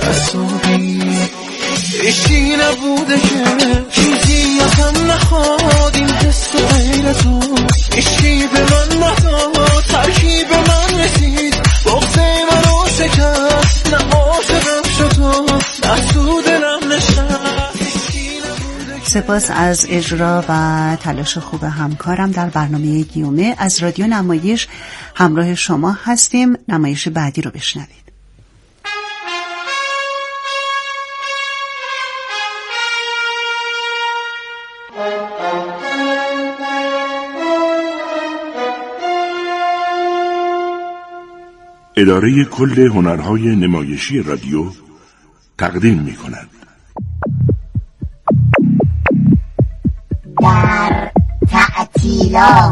حسابی اشتی نبوده که چیزی ازم نخواد این حس غیرتو اشتی به من نداد ترکیب من رسید بغض منو شکست نه عاشقم شد نه تو دلم نشست. سپاس از اجرا و تلاش خوب همکارم در برنامه گیومه. از رادیو نمایش همراه شما هستیم. نمایش بعدی رو بشنوید. اداره کل هنرهای نمایشی رادیو تقدیم می‌کند. در تعطیلات.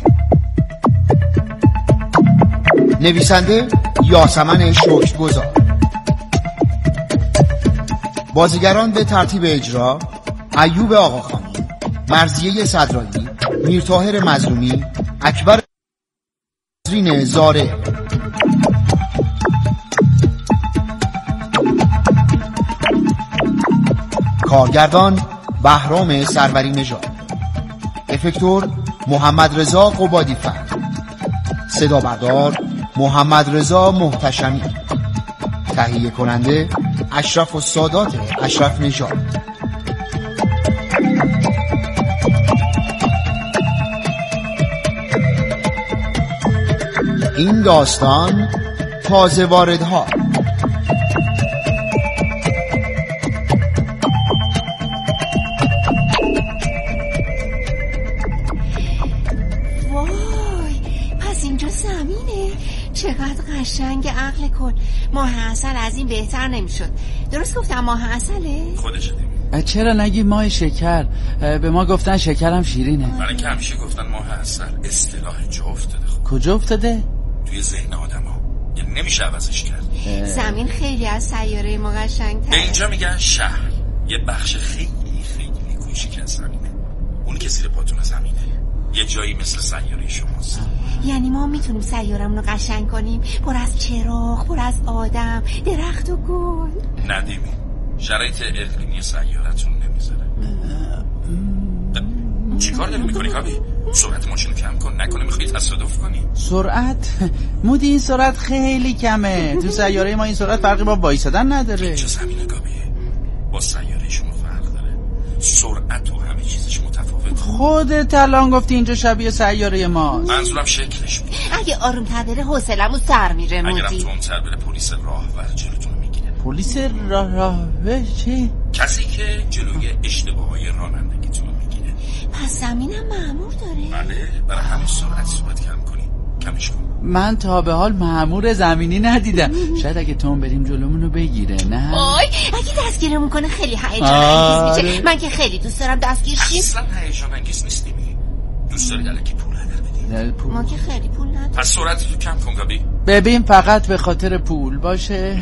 نویسنده یاسمن شکرگزار. بازیگران به ترتیب اجرا: ایوب آقاخانی، مرضیه صدرایی، میرطاهر مظلومی، اکبر نسرین زاره. کارگردان بهرام سروری نژاد. افکتور محمد رضا قبادی فر. صدا بردار محمد رضا محتشمی. تهیه کننده اشرف السادات اشرف نژاد. این داستان تازه واردها. چقدر قشنگ، عقل کن. ماه عسل از این بهتر نمیشد. درست گفتم ماه عسله؟ خودشه. چرا نگی ماه شکر؟ به ما گفتن شکرم شیرینه. برای که همیشه گفتن ماه عسل. اصطلاح جا افتاده. کجا افتاده؟ توی ذهن آدما. یعنی نمیشه عوضش کرد. زمین خیلی از سیاره ما قشنگ‌تره. به اینجا میگن شهر. یه بخش خیلی خیلی کوچیک از زمینه. اون که زیر پاتون زمینه. یه جایی مثل سیاره شماست. یعنی ما میتونیم سیارمون رو قشنگ کنیم، پر از چراغ، پر از آدم، درخت و گل. ندیمی شرایط اقلیمی سیارتون نمیذاره. چی کار داری میکنی کابی؟ سرعت ماشین کم کن، نکنه میخوایی تصادف کنی. سرعت؟ مودی این سرعت خیلی کمه. تو سیاره ما این سرعت فرقی با وایسادن نداره. چه زمینه کابی؟ با سیاره شما فرق داره. سرعت و همه چیزش متفاوته. خودت الان گفتی اینجا شبیه سیاره ماست. منظورم شکلش بود. اگه آروم‌تر بره حوصله‌مو سر میره. مودی اگرم تندتر بره پلیس راهور جلوتون میگیره. پلیس راهور چی؟ کسی که جلوی اشتباههای رانندگیتون رو میگیره. پس زمینم مأمور داره؟ بله، برای همین سرعت صحبت کم کنی. کمش کن. من تا به حال مأمور زمینی ندیدم. شاید اگه تون بریم جلومونو بگیره. نه وای اگه دستگیرمون کنه خیلی هیجان انگیز میشه. من که خیلی دوست دارم دستگیر شیم. اصلا هیجان انگیز نیستیم. دوست داری الکی پول هدر بدی؟ ما که خیلی پول نداریم. پس سرعتتو کم کن گابی. ببین فقط به خاطر پول باشه.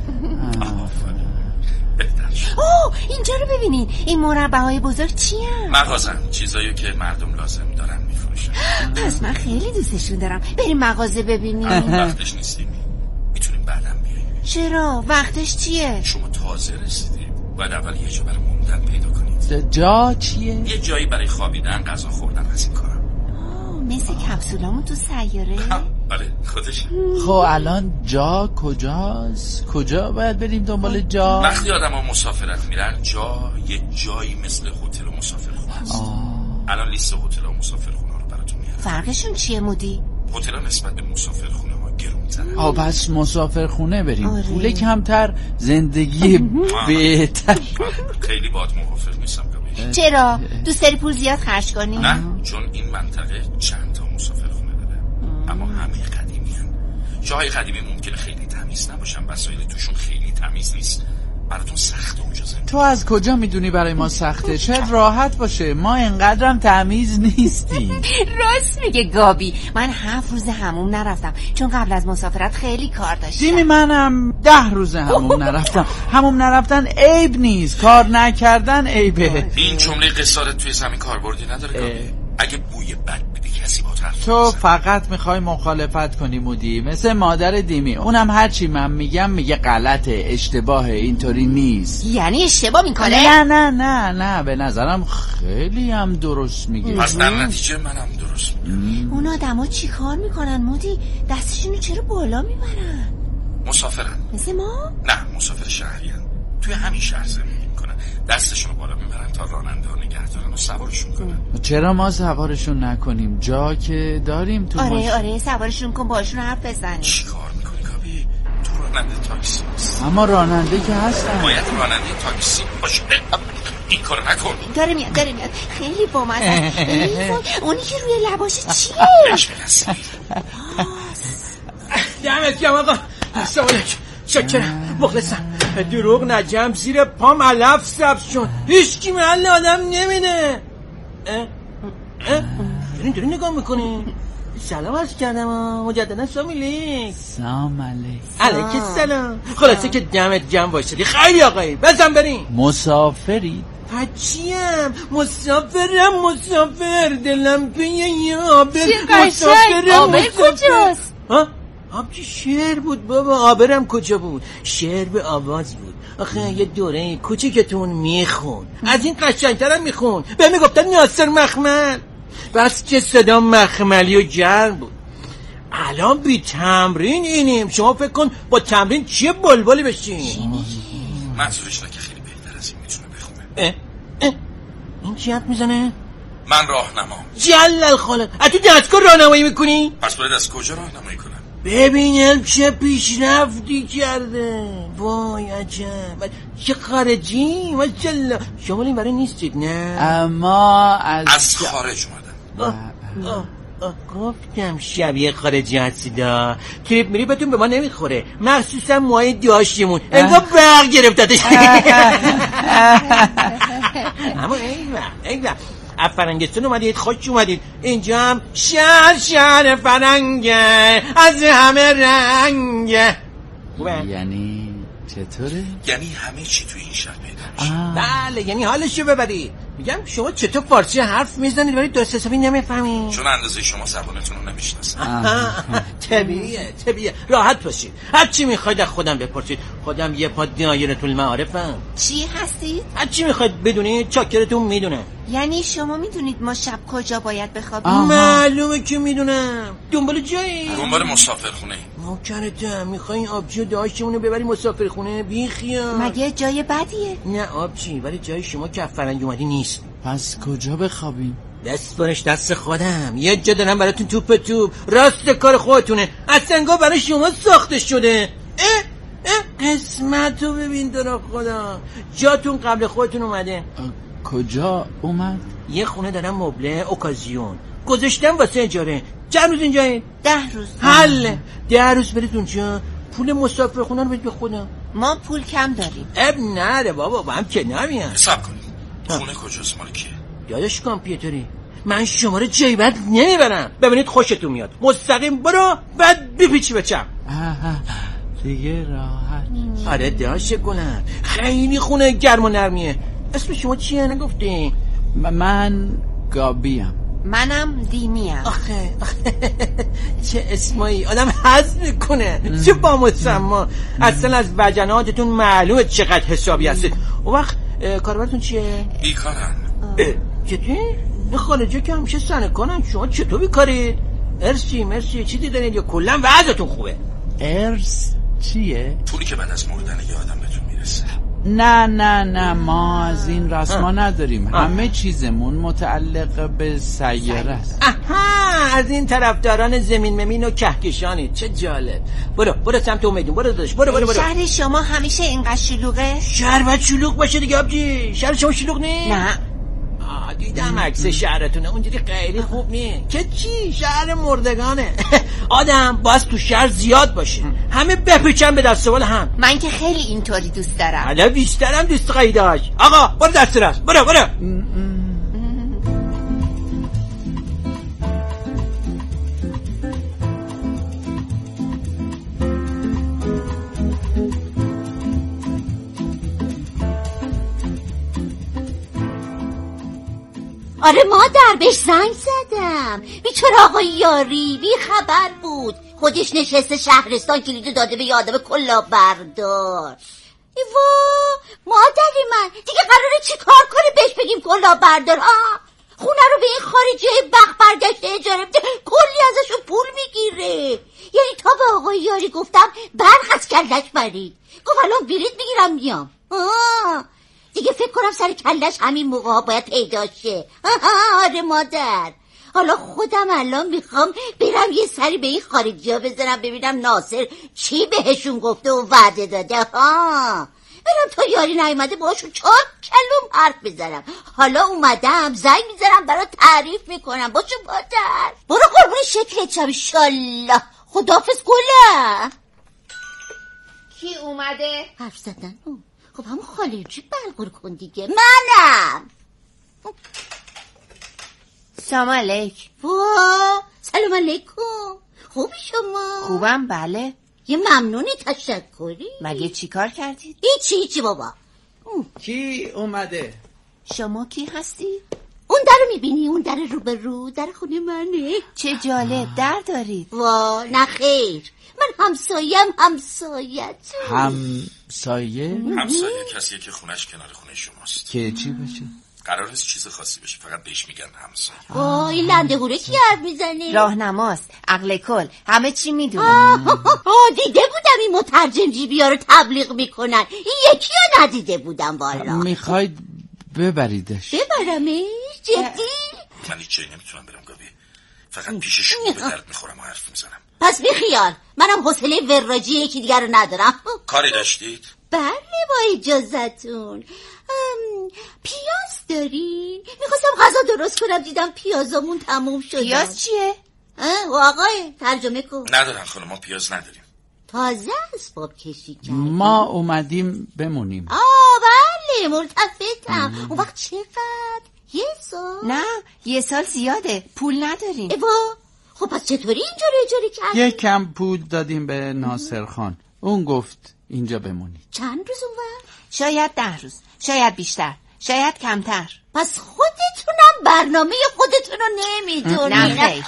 اینجا رو ببینین. این مربع‌های بزرگ چی هم؟ مغازه. چیزایی که مردم لازم دارن میفروشن. پس من خیلی دوستشون دارم. بریم مغازه ببینیم. وقتش نیستیم. میتونیم بعدم بیاییم. چرا؟ وقتش چیه؟ شما تازه رسیدید. باید اول یه جا برای موندن پیدا کنید. جا چیه؟ یه جایی برای خوابیدن، غذا خوردن از این کارا. مثل کپسولامون تو سیاره؟ بله خودش. خب الان جا کجاست؟ کجا باید بریم دنبال جا؟ وقتی آدم ها مسافرت میرن جا یه جایی مثل هتل و مسافرخونه است. الان لیست هتل و مسافرخونه رو براتون میارم. فرقشون چیه مودی؟ هتل ها نسبت به مسافرخونه ها گرون‌ترن. پس مسافرخونه بریم. پول کمتر، زندگی بهتر. خیلی باهات موافق نیستم گابی. چرا؟ دوست داری پول زیاد خرج کنی؟ نه، چون این منطقه چند تا مسافرخونه داره. اما همه قدیمی هن. جاهای قدیمی ممکنه خیلی تمیز نباشن، وسایل توشون خیلی تمیز نیست. براتون سخته اونجا زندگی. تو از کجا میدونی برای ما سخته؟ شاید راحت باشه. ما اینقدرم تمیز نیستیم. راست میگه گابی. من 7 روز حموم نرفتم چون قبل از مسافرت خیلی کار داشتم. دیمی منم 10 روز حموم نرفتم. حموم نرفتن عیب نیست، کار نکردن عیبه. این جمله قصارت توی زمین کاربردی نداره گابی. اگه بوی بد به کسی با طرف تو فقط میخوای مخالفت کنی مودی، مثل مادر دیمی. اونم هرچی من میگم میگه غلطه، اشتباهه، اینطوری نیست. یعنی اشتباه میکنه؟ نه به نظرم خیلی هم درست میگه. پس در نتیجه منم درست میگم. اون آدما چی کار میکنن مودی؟ دستشونو چرا بالا میبرن؟ مسافرن. مثل ما؟ نه، مسافر شهریان. توی همین شهر زندگی میکنن. دستشونو بالا میبرن تا راننده ها نگه دارن و سوارشون کنن. چرا ما سوارشون نکنیم؟ جا که داریم تو آره سوارشون کن، باشون حرف بزنیم. چی کار میکنی کابی؟ تو راننده تاکسی هست. اما راننده که هستن. باید راننده تاکسی باشه. این کارو نکن. داره میاد خیلی بامزه. اونی که روی لباشه چیه؟ دمت گرم آقا. السلام علیکم. شکرم مخلصم. دروغ نجم زیر پام علف سبز شد. هیچکی محل آدم نمیده. داری نگاه میکنی؟ سلام عرض کردم مجددا. سلام علیک. سلام علیک. علیک السلام. خلاصه که دمت گرم وایسادی. خیلی آقایی بزن بریم. مسافری؟ هچیم مسافر دلم پیه آبر. چی قشنگ. آبر کجاست؟ آب که شعر بود بابا. آبرم کجا بود؟ شعر به آواز بود. آخه یه دوره کوچیکتون میخون، از این قشنگترم میخون. به میگفتن ناصر مخمل، بس که صدا مخملی و گرم بود. الان بی تمرین اینیم. شما فکر کن با تمرین چیه بلبلی بشین. منظورش نه که خیلی بهتر از این میتونه بخونه. این چی حرف میزنه؟ من راهنما. جلل خالق. از تو دستگاه راهنمایی میکنی؟ پس باید از کجا راهنمایی کنم؟ ببینم چه پیشرفتی کرده. وای عجب. چه خارجی ماشاءالله. شما این برای نیستید نه؟ ما از خارج اومدم. گفتم شبیه خارجی هستیدا. تریپ میری بهتون به ما نمیخوره، مخصوصا موهای داشتیمون انگار برق گرفتتش. اما این وقت فرنگستان اومدید، خوش اومدید. اینجا هم شهر فرنگه، از همه رنگه. یعنی چطوره؟ یعنی همه چی توی این شهر پیدا میشه. بله، یعنی حالشو ببرید. میگم شما چطور فارسی حرف میزنید ولی درست حسابی نمیفهمید؟ چون اندازه شما زبانتون رو نمیشناسم. طبیعیه. راحت باشید، هر چی میخواید از خودم بپرسید. خودم یه پا دایرة المعارفم. چی هستید؟ هر چی میخواید بدونید چاکرتون میدونه. یعنی شما میدونید ما شب کجا باید بخوابیم؟ معلومه که میدونم. دنبال جایی؟ دنبال مسافرخونه. نوکرتم. میخوای آبجی و داشتمونو ببری مسافرخونه؟ بیخیال. مگه جای بدیه؟ نه آبجی، ولی جای شما که فرنگ اومدی نیست. پس کجا بخوابیم؟ دست برش دست خودم. یه جا دارم براتون توپ راست کار خودتونه. اصلا انگار برای شما ساخته شده. قسمتو ببین در خدا. جاتون قبل خودتون اومده. کجا اومد؟ یه خونه دارم مبله اوکازیون گذاشتم واسه اجاره. چند روز اینجایی؟ 10 روز. حله 10 روز برید اونجا. پول مسافر خونه رو بدید به خودم. ما پول کم داریم. اب نره بابا، با هم که نمیان. حساب کنید. خونه کجاست؟ مال کیه؟ داداش کامپیوتری. من شما رو جای بد نمیبرم. ببینید خوشتون میاد. مستقیم برو بعد بپیچی به چپ. دیگه راحت. آره داشت گلم. خیلی خونه گرم و نرمیه. اسم شما چیه نگفتی؟ من گابیم. منم دیمیم. آخه چه اسمایی آدم حظ میکنه. چه با مسما. اصلا از وجناتتون معلومه چقدر حسابی هستید. اون وقت کاربرتون چیه؟ بیکارن. چطور؟ این خارجه که همیشه سنکنن. شما چطور بیکارید؟ مرسی چیزی دارید یا کلا وضعتون خوبه؟ ارث چیه؟ پولی که بعد از مردن یه آدم بهتون میرسه. نه ما از این رسما نداریم. همه چیزمون متعلق به سیاره است. از این طرفداران زمین ممین و کهکشانید. چه جالب. برو سمت امیدون. برو داداش برو. شهر شما همیشه اینقدر شلوغه؟ شهر باید شلوغ باشه دیگه آبجی. شهر شما شلوغ نیست؟ نه. دیدم عکس شهرتونه اونجوری خیلی خوب نیست. که چی؟ شهر مردگانه. آدم باید تو شهر زیاد باشه. همه بپیچن به دست بال هم. من که خیلی اینطوری دوست دارم. حالا بیشترم دوست قیداش. آقا برو دست راست. برو آره مادر، بهش زنگ زدم. بیچاره آقای یاری بی خبر بود، خودش نشسته شهرستان، کلیدو داده به یه آدم کلاهبردار. ایوا مادر من، دیگه قراره چی کار کنه بهش بگیم کلاهبردار؟ خونه رو به این خارجی بخت برگشته اجاره بده، کلی ازشون پول میگیره. یعنی تا به آقای یاری گفتم برق از کلش برید، گفت الان بلیط میگیرم میام. دیگه فکر کنم سر کلش همین موقع باید پیدا شه. آره مادر، حالا خودم الان میخوام برم یه سری به این خارجی ها بزنم ببینم ناصر چی بهشون گفته و وعده داده. برم تا یاری نیومده باشون 4 کلم حرف بزنم. حالا اومدم زنگ میزنم برای تعریف میکنم. باشه مادر، برو قربون شکلت شم انشالله. خداحافظ گله. کی اومده؟ حرف زدن. خب همون خالرجی بلغور کن دیگه. منم. سلام علیک. سلام علیکم. خوبی شما؟ خوبم بله. یه ممنونی، تشکری. مگه چی کار کردید؟ هیچی بابا. کی اومده؟ شما کی هستی؟ اون در رو میبینی؟ اون در رو در خونه منه. چه جالب، در دارید؟ وا نه خیر، من همسایه‌ام. همسایه کسیه که خونش کنار خونه شماست. که چی بشه؟ قرار نیست چیز خاصی بشه، فقط بهش میگن همسایه. وای لنده گوره کی حرف میزنه؟ راهنماست، عقل کل، همه چی میدونه. دیده بودم این مترجم جیبی ها رو تبلیغ میکنن، این یکی ها ندیده بودم والا. میخواید ببریدش؟ ببرمش؟ جدی؟ من هیچ جایی نمیتونم برم گابی، فقط پیش شما به درد میخورم و حرف میزنم. پس بیخیال، منم حوصله وراجی یکی دیگر رو ندارم. کاری داشتید؟ بله با اجازتون. پیاز دارین؟ میخواستم غذا درست کنم، دیدم پیازامون تموم شد. پیاز چیه؟ آقای ترجمه کن. ندارم خانم، ما پیاز نداریم. تازه اسباب کشی کردیم. ما اومدیم بمونیم. بله ملتفتم. اون وقت چقدر؟ 1 سال؟ نه 1 سال زیاده، پول نداریم. خب پس چطوری اینجا رو اجاره کردیم؟ یک کم پول دادیم به ناصر خان، اون گفت اینجا بمونید. چند روز اون وقت؟ شاید 10 روز، شاید بیشتر، شاید کمتر. پس خودتونم برنامه خودتون رو نمیدونید. نه خیر.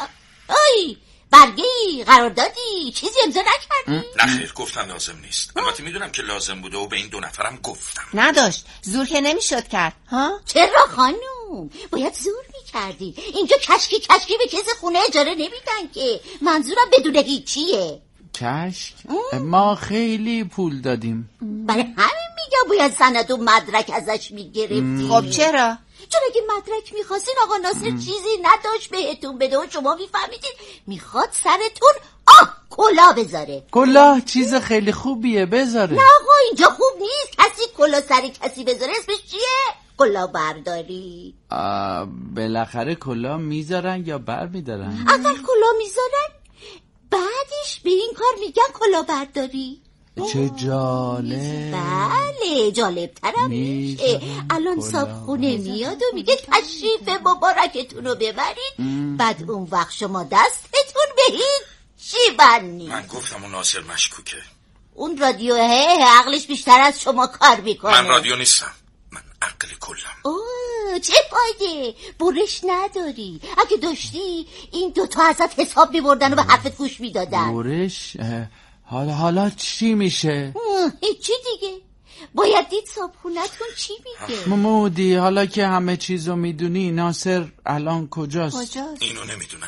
برگی قراردادی چیزی امضا نکردی؟ نه خیر، گفتم لازم نیست. البته میدونم که لازم بوده و به این 2 نفرم گفتم. نداشت، زور که نمیشد کرد. چرا خانوم؟ باید زور میکردی. اینجا کشکی به کسی خونه اجاره نمیدن که. منظورم بدون هیچیه. کشک؟ ما خیلی پول دادیم. برای همین میگم باید سند و مدرک ازش میگرفتی. خب چرا؟ چون اگه مدرک میخواستین آقا ناصر چیزی نداشت بهتون بده و شما میفهمیدین میخواد سرتون کلاه بذاره. کلاه چیز خیلی خوبیه، بذاره. نه آقا اینجا خوب نیست. کسی کلاه سر کسی بذاره اسمش چیه؟ کلاه برداری. بالاخره کلاه میذارن یا بر میدارن؟ اول کلاه میذارن، بعدش به این کار میگن کلاه برداری. چه جالب. بله جالبترم میشه. الان صابخونه میاد و میگه تشریف مبارکتون رو ببرید، بعد اون وقت شما دستتون به هیچی بند نیست. من گفتم اون ناصر مشکوکه. اون رادیو عقلش بیشتر از شما کار میکنه. من رادیو نیستم، من عقل کلم. چه فایده؟ برش نداری. اگه داشتی این 2 تا ازت حساب میبردن و به حرفت گوش میدادن. برش؟ حالا چی میشه؟ هیچی دیگه. باید دید صابخونتون چی میگه. مودی حالا که همه چیزو میدونی، ناصر الان کجاست؟ اینو نمیدونم.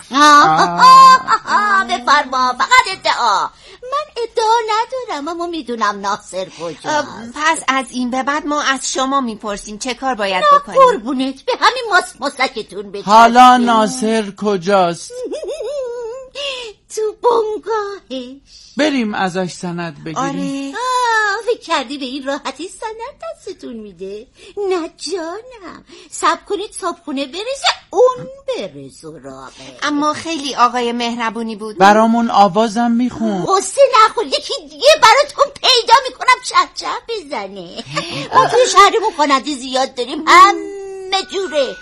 بفرما، فقط ادعا. من ادعا ندارم اما میدونم ناصر کجاست. پس از این به بعد ما از شما میپرسیم چه کار باید بکنیم. قربونت به همین مسکتون بچسبید. حالا ناصر کجاست؟ تو بنگاهش. بریم ازش سند بگیریم. آره. فکر کردی به این راحتی سند دستتون میده؟ نه جانم، صبر کنید صابخونه برسه اون بره سراغه. اما خیلی آقای مهربونی بود. برامون آوازم میخون. قصه نخور، یکی دیگه براتون پیدا میکنم چه بزنه. ما توی شهرمون خواننده زیاد داریم، همه جوره.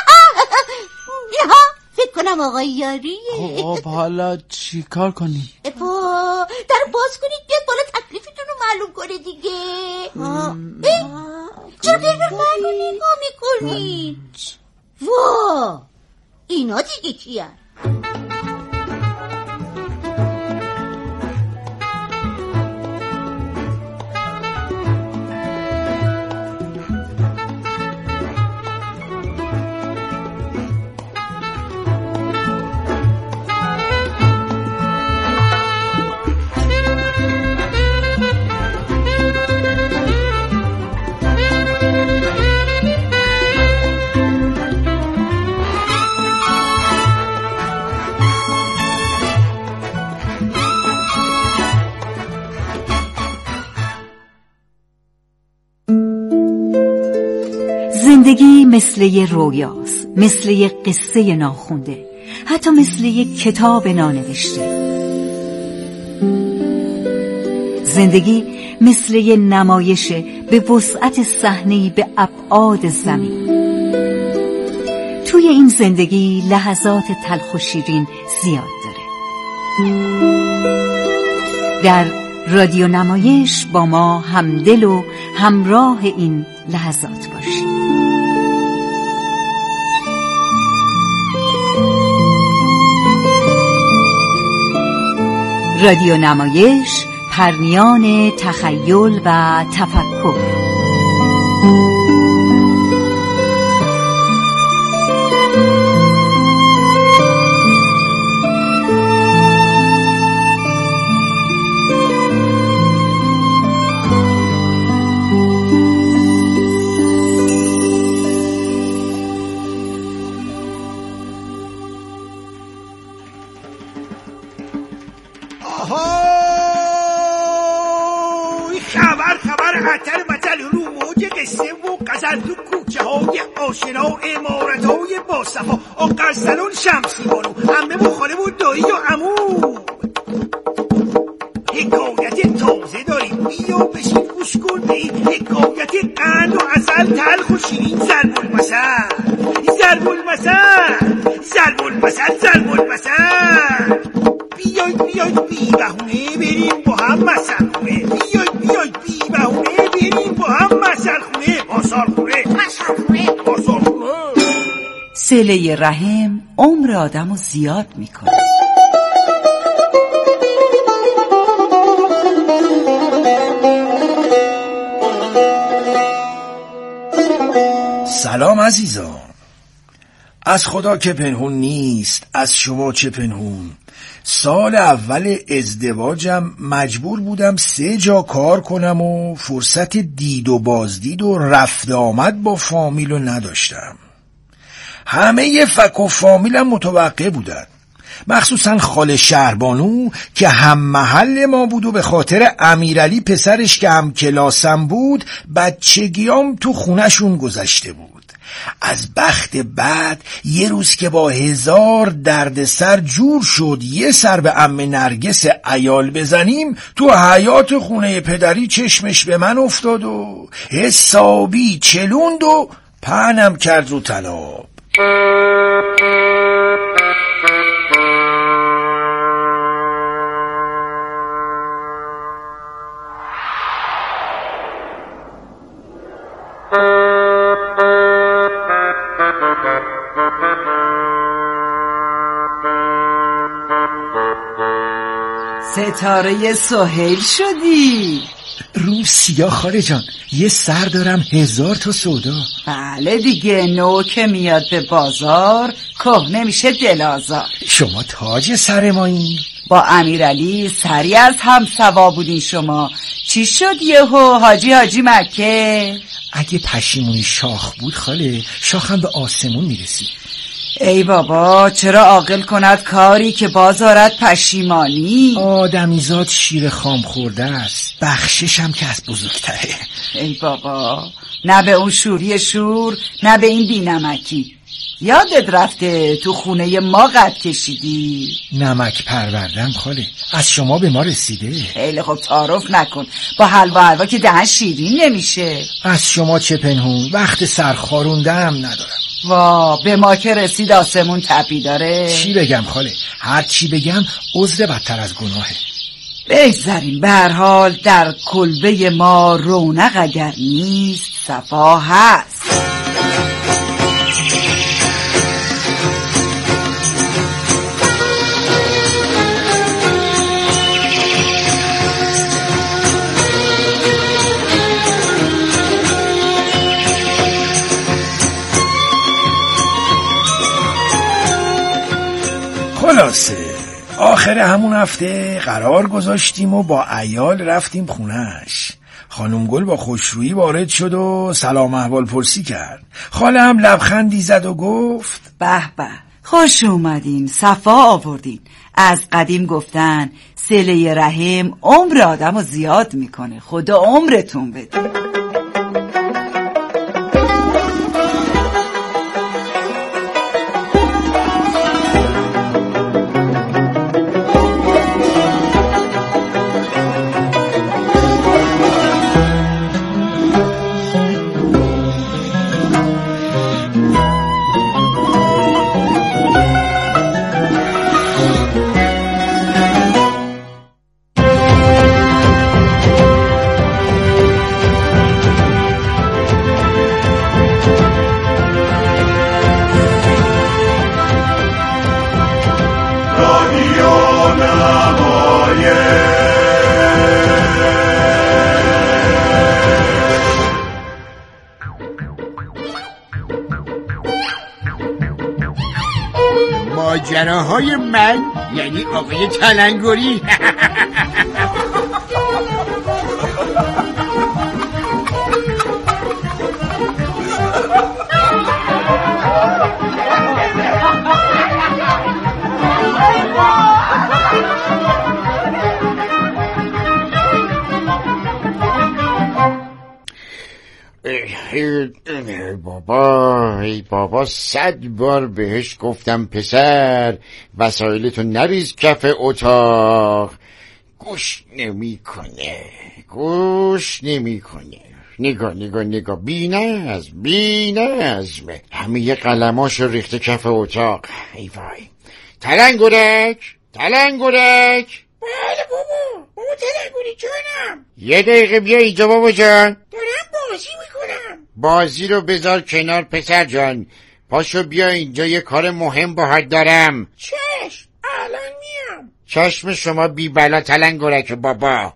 فکر کنم آقای یاریه. خب حالا چی کار کنیم؟ در باز کنید بیاد بالا تکلیفتون رو معلوم کنه دیگه. چرا بیاد من رو نگاه میکنید؟ وا اینا دیگه کیه؟ زندگی مثل یه رویاست، مثل یه قصه ناخونده، حتی مثل یه کتاب نانوشته. زندگی مثل یه نمایشه به وسعت صحنه‌ای به ابعاد زمین. توی این زندگی لحظات تلخ و شیرین زیاد داره. در رادیو نمایش با ما همدل و همراه این لحظات باشید. رادیو نمایش، پرمیان تخیل و تفکر. آشنا امارت های با صفا آقرسلون شمسی بانو عمه و خاله و دایی و عمو. حکایت تازه داریم بیا بشین گوش کن به این حکایت قند و عسل تلخ و شیرین. ضرب المثل ضرب المثل ضرب المثل ضرب المثل. بیاید بی بهونه بریم با هم مثل خونه. بیاید بی بهونه بریم با هم مثل خونه. آسال خونه مثل خونه آسال خونه. صله رحم عمر آدمو زیاد میکنه. سلام عزیزان. از خدا که پنهون نیست، از شما چه پنهون. سال اول ازدواجم مجبور بودم 3 جا کار کنم و فرصت دید و بازدید و رفت آمد با فامیلو نداشتم. همه فک و فامیلم متوقع بودن، مخصوصا خاله شهربانو که هم محل ما بود و به خاطر امیرعلی پسرش که هم کلاسم بود بچگیام تو خونشون گذشته بود. از بخت بعد یه روز که با 1000 دردسر جور شد یه سر به عمه نرگس عیال بزنیم، تو حیاط خونه پدری چشمش به من افتاد و حسابی چلوند و پهنم کرد رو طناب. ستاره سهیل شدی. رو سیاه خاله جان، یه سر دارم 1000 تا سودا. بله دیگه، نو که میاد به بازار کهنه میشه دلازار. شما تاج سر مایی. با امیرعلی سری از هم سوا بودین شما. چی شد یهو حاجی مکه؟ اگه پشیمونی شاخ بود خاله، شاخم به آسمون میرسید. ای بابا، چرا عاقل کند کاری که بازارت پشیمانی؟ آدمیزاد شیر خام خورده است، بخششم که از بزرگتره. ای بابا، نه به اون شوری شور، نه به این بینمکی. یادت رفته تو خونه ما قد کشیدی؟ نمک پروردم خاله، از شما به ما رسیده. خیلی خوب، تعارف نکن، با حلوا که دهن شیرین نمیشه. از شما چه پنهون، وقت سرخاروندم ندارم. وا، به ما که رسید آسمون تپی داره. چی بگم خاله، هر چی بگم عذر بدتر از گناهه. بگذاریم، به هر حال در کلبه ما رونق اگر نیست صفا هست. خلاصه آخر همون هفته قرار گذاشتیم و با عیال رفتیم خونش. خانم گل با خوشرویی وارد شد و سلام احوال پرسی کرد. خاله هم لبخندی زد و گفت به به، خوش اومدین، صفا آوردین. از قدیم گفتن صله رحم عمر آدمو زیاد میکنه، خدا عمرتون بده. ماجراهای من یعنی آقای تلنگری. ای بابا 100 بار بهش گفتم پسر وسایلتو نریز کف اتاق. گوش نمیکنه. نگاه بی نظم همه قلماشو ریخته کف اتاق. ای وای. تلنگرک. بله بابا تلنگری جانم. یه دقیقه بیا اینجا بابا جان. دارم بازی میکنم. بازی رو بذار کنار پسر جان، پاشو بیا اینجا، یه کار مهم باهات دارم. چشم، الان میام. چشم شما بی بلا تلنگرک بابا.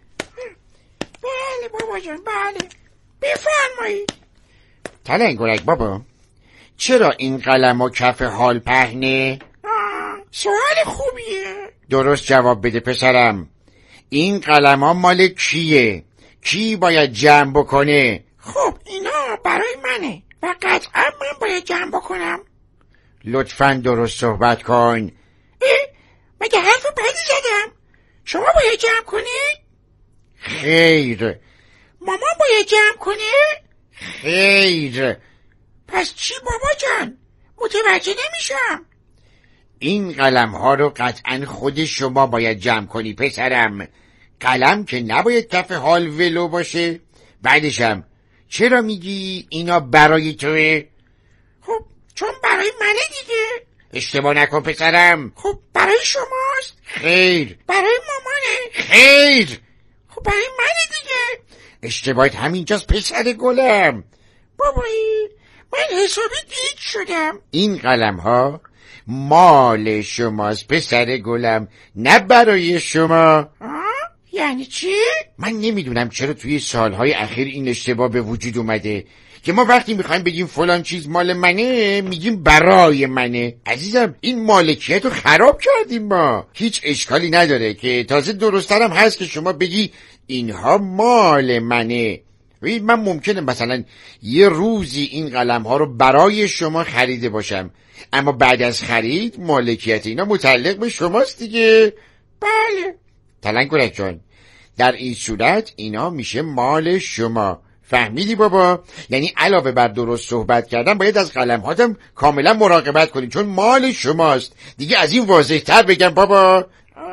بله بابا جان، بله بفرمایید. تلنگرک بابا، چرا این قلم و کف حال پهنه؟ سوال خوبیه. درست جواب بده پسرم. این قلم ها مال کیه؟ کی باید جمع بکنه؟ خب اینا برای منه و قطعا من باید جمع بکنم. لطفاً درست صحبت کن. مگه حرف بدی زدم؟ شما باید جمع کنی؟ خیر. مامان باید جمع کنه؟ خیر. پس چی بابا جان؟ متوجه نمیشم. این قلم ها رو قطعا خود شما باید جمع کنی پسرم. قلم که نباید کف حال ولو باشه. بعدشم چرا میگی اینا برای توه؟ خب چون برای منه دیگه. اشتباه نکن پسرم. خب برای شماست؟ خیر. برای مامانه؟ خیر. خب برای منه دیگه. اشتباهت همینجاست پسر گلم. بابایی من حسابی گیج شدم. این قلم ها مال شماست پسر گلم، نه برای شما. یعنی چی؟ من نمیدونم چرا توی سالهای اخیر این اشتباه به وجود اومده که ما وقتی میخوایم بگیم فلان چیز مال منه میگیم برای منه. عزیزم این مالکیت رو خراب کردیم ما. هیچ اشکالی نداره که تازه درسترم هست که شما بگی اینها مال منه. من ممکنه مثلا یه روزی این قلم ها رو برای شما خریده باشم، اما بعد از خرید مالکیت اینا متعلق به شماست دیگه. بله تلنگرک جان، در این صورت اینا میشه مال شما. فهمیدی بابا؟ یعنی علاوه بر درست صحبت کردن باید از قلم هاتم کاملا مراقبت کنی چون مال شماست. دیگه از این واضح تر بگم بابا؟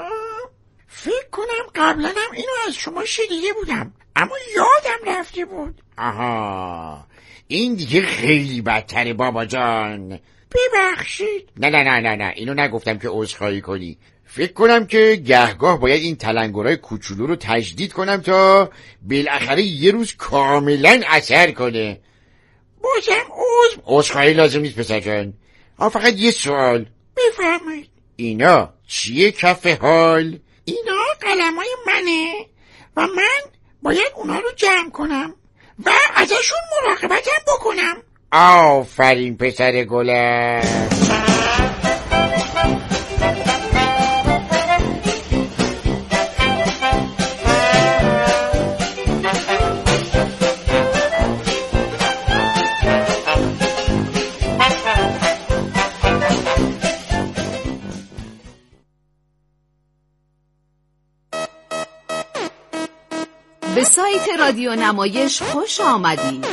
فکر کنم قبلا هم اینو از شما شنیده بودم اما یادم رفته بود. آها این دیگه خیلی بدتره بابا جان. ببخشید. نه اینو نگفتم که عذرخواهی کنی. فکر کنم که گهگاه باید این تلنگرای کوچولو رو تجدید کنم تا بالاخره یه روز کاملا اثر کنه. بازم عذرخواهی لازم نیست پسر جان. فقط یه سوال. بفرمایید. اینا چیه کف حال؟ اینا قلمای منه و من باید اونا رو جمع کنم و ازشون مراقبتم بکنم. آفرین پسر گلم. سایت رادیو نمایش خوش آمدید.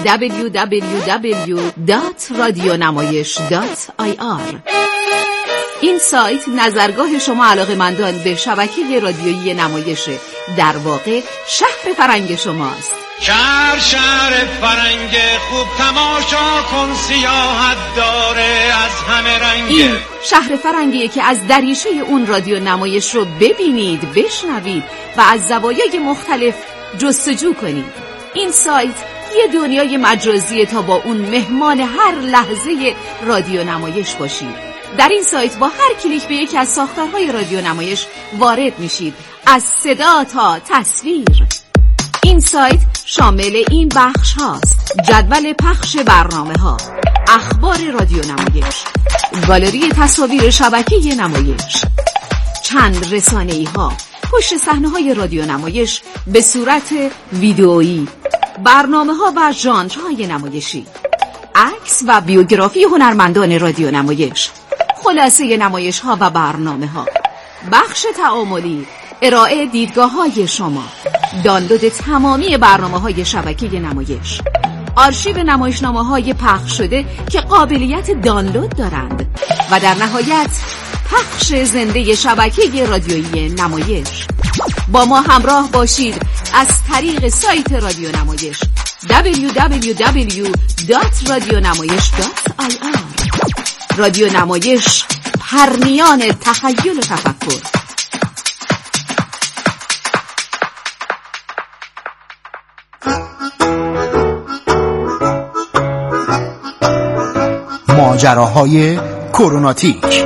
www.radionamayish.ir. این سایت نظرگاه شما علاقه‌مندان به شبکه رادیویی نمایش، در واقع شهر فرنگ شماست. شهر فرنگ خوب تماشا کن، سیاحت داره از همه رنگ. این شهر فرنگیه که از دریچه اون رادیو نمایش رو ببینید، بشنوید و از زوایای مختلف جستجو کنید. این سایت یه دنیای مجازیه تا با اون مهمان هر لحظه رادیو نمایش باشید. در این سایت با هر کلیک به یکی از ساختارهای رادیو نمایش وارد میشید، از صدا تا تصویر. این سایت شامل این بخش هاست: جدول پخش برنامه ها، اخبار رادیو نمایش، گالری تصاویر شبکه نمایش، چند رسانه‌ای ها، پشت صحنه های رادیو نمایش به صورت ویدئویی، برنامه ها و ژانرهای نمایشی، عکس و بیوگرافی هنرمندان رادیو نمایش، خلاصه نمایش ها و برنامه ها، بخش تعاملی، ارائه دیدگاه های شما، دانلود تمامی برنامه های شبکه نمایش، آرشیو نمایشنامه های پخش شده که قابلیت دانلود دارند و در نهایت پخش زنده شبکه رادیویی نمایش. با ما همراه باشید از طریق سایت رادیو نمایش www.radionamayish.ir. رادیو نمایش، پرنیان تخیل و تفکر. ماجراهای کروناتیک.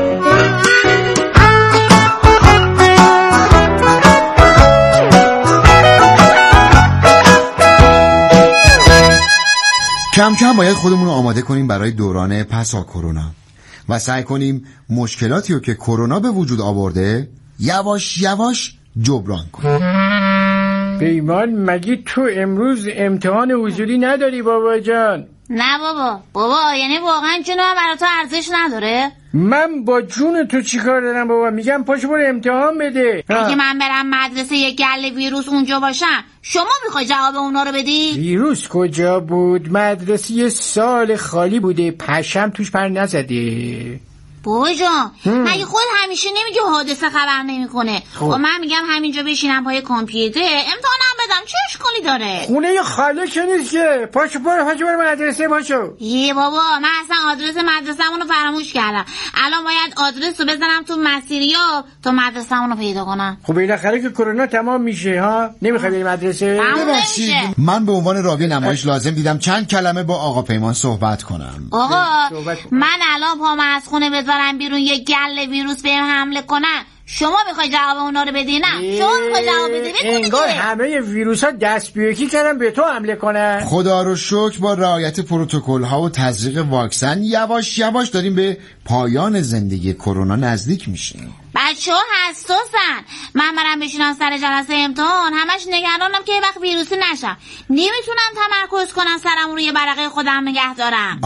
کم کم باید خودمون رو آماده کنیم برای دوران پسا کرونا و سعی کنیم مشکلاتی رو که کرونا به وجود آورده یواش یواش جبران کنیم. پیمان مگه تو امروز امتحان حضوری نداری بابا جان؟ نه بابا یعنی واقعا جون من برای تو ارزش نداره؟ من با جون تو چیکار دارم بابا؟ میگم پاشو برو امتحان بده. اگه من برم مدرسه یک گله ویروس اونجا باشم، شما میخوای جواب اونا رو بدی؟ ویروس کجا بود؟ مدرسه یه سال خالی بوده، پشم توش پر نزده. بابا جان مگه خود همیشه نمیگه حادثه خبر نمیکنه؟ خب من میگم همینجا بشینم پای کامپیوتر امتحانم بدم، چه اشکالی داره؟ خونه یه خاله که نیست که. پاشو برو مدرسه پاشو. یه بابا من اصلا آدرس مدرسه‌مون رو فراموش کردم، الان باید آدرس رو بزنم تو مسیریاب تا مدرسه‌مون رو پیدا کنم. خب بالاخره که کرونا تمام میشه ها، نمیخوای بری مدرسه؟ من به عنوان راوی نمایش لازم دیدم چند کلمه با آقا پیمان صحبت کنم. آقا من الان پام از خونه بذارم بیرون یه گله ویروس بهم حمله کنن، شما میخوای جواب اونا رو بدی؟ نه شما میخوای جواب بدی؟ انگار همه ویروس ها دست به یکی کردن به تو حمله کنن. خدا رو شکر با رعایت پروتکل ها و تزریق واکسن یواش یواش داریم به پایان زندگی کرونا نزدیک میشیم. بچه‌ها حساسن، من برم بشینم سر جلسه امتحان همش نگرانم که یه وقت ویروسی نشم، نمیتونم تمرکز کنم سرم روی برقه خودم نگه دارم.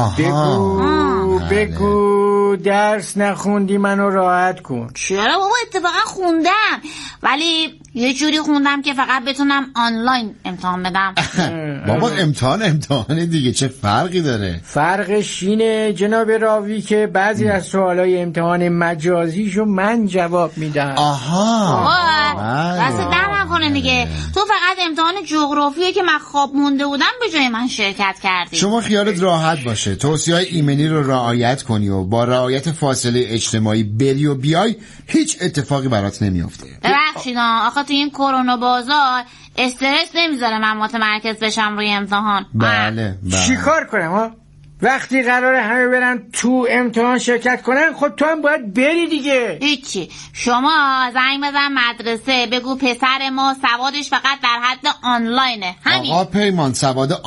بگو درس نخوندی منو راحت کن. چرا بابا؟ اتفاقا خوندم، ولی یه جوری خوندم که فقط بتونم آنلاین امتحان بدم. بابا امتحان دیگه، چه فرقی داره؟ فرقش اینه جناب راوی که بعضی از سوالای امتحان مجازیشو من جواب میدم. دست در نکنه دیگه. تو فقط امتحان جغرافیه که من خواب مونده بودم به جای من شرکت کردی. شما خیالت راحت باشه، توصیه‌های ایمنی رو رعایت کنی و با رعایت فاصله اجتماعی بری و بیای، هیچ اتفاقی برات نمیافته. ببخشید آخه تو این کرونا بازار استرس نمیذاره من متمرکز بشم روی امتحان. بله. چیکار کنم ها؟ وقتی قراره همه برن تو امتحان شرکت کنن، خود تو هم باید بری دیگه. هیچی، شما زنگ بزن مدرسه بگو پسر ما سوادش فقط در حد آنلاینه. همین. آقا پیمان سواد